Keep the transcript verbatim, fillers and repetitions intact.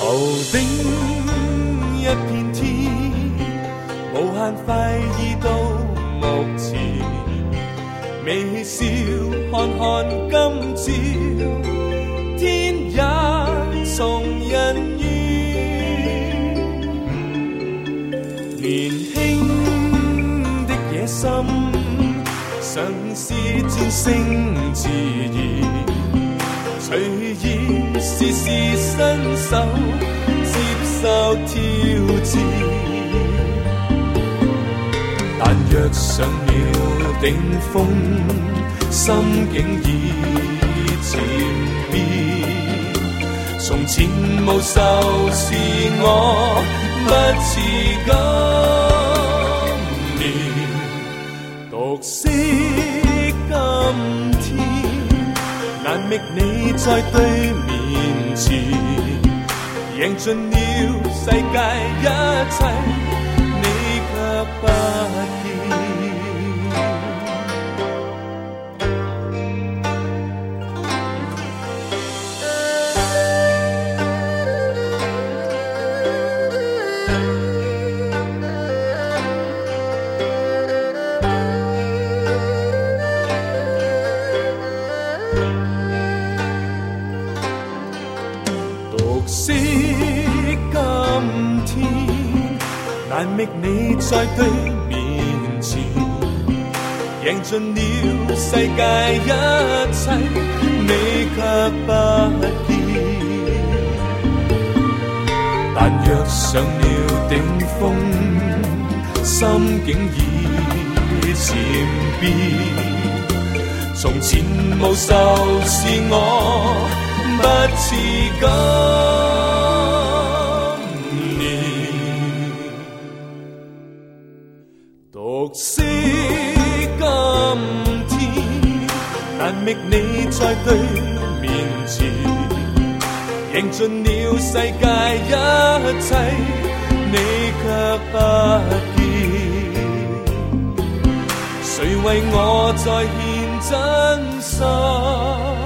頭頂一片天，無限快意到目前，微笑看看今朝，天也從人願。年輕的野心，嘗試戰勝自然，隨意試試新手，接受挑戰。但若上了頂峰，心境已漸變，從前無愁是我不似今年，獨惜今天，難覓你在對面前，贏盡了世界一切，你卻不見。難覓你在對面前，贏盡了世界一切，你卻不見。但若上了頂峰，心境已漸變，從前無愁是我不似今。獨惜今天，難覓你在對面前，贏盡了世界一切，你卻不見。誰為我再獻真心？